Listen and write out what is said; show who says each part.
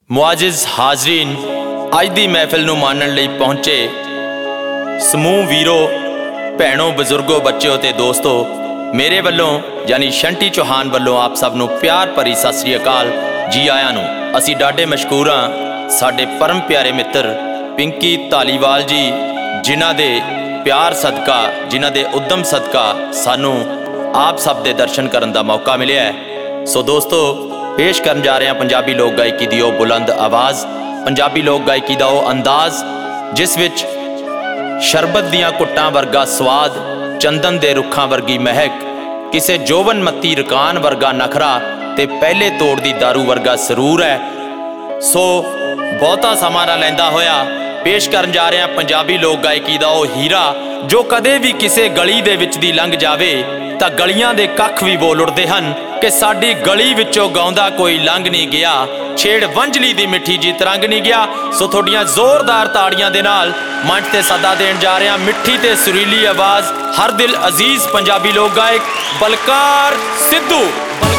Speaker 1: मुआजिज़ हाज़रीन, अज दी महफिल नूं मानण लई पहुंचे समूह वीरो, भैणों, बजुर्गों, बच्चों ते दोस्तों, मेरे वल्लों यानी शंटी चौहान वल्लों आप सब नूं प्यार भरी सत श्री अकाल, जी आयां नूं। असीं डाढे मशकूर हां साडे परम प्यारे मित्र पिंकी धालीवाल जी, जिन्हां दे प्यार सदका, जिन्हां दे उद्यम सदका सानूं आप सब दे दर्शन करन दा मौका मिलिया है। सो दोस्तों, पेश करन जा रहे हैं पंजाबी लोक गायकी दी ओह बुलंद आवाज़, पंजाबी लोक गायकी दा ओह अंदाज़ जिस विच शरबत दियां घुट्टां वर्गा स्वाद, चंदन दे रुखां वर्गी महक, किसे जोवन मत्ती रकान वर्गा नखरा ते पहले तोड़ दी दारू वर्गा सरूर है। सो बहुता समा ना लैंदा होया पेश करन जा रहे हैं पंजाबी लोक गायकी दा ओह हीरा, जो कदे भी किसे गली दे विच दी लंघ जावे तां गलियां दे कख भी बोल उठदे हन कि साडी गली विचों गाउंदा कोई लंघ नहीं गया, छेड़ वंजली दी मिठी जी तरंग नहीं गया। सो थोड़ियां जोरदार ताड़ियां दे नाल मंच ते सदा देण जा रहे हैं मिठी ते सुरीली आवाज़, हर दिल अजीज पंजाबी लोक गायक बलकार सिद्धू।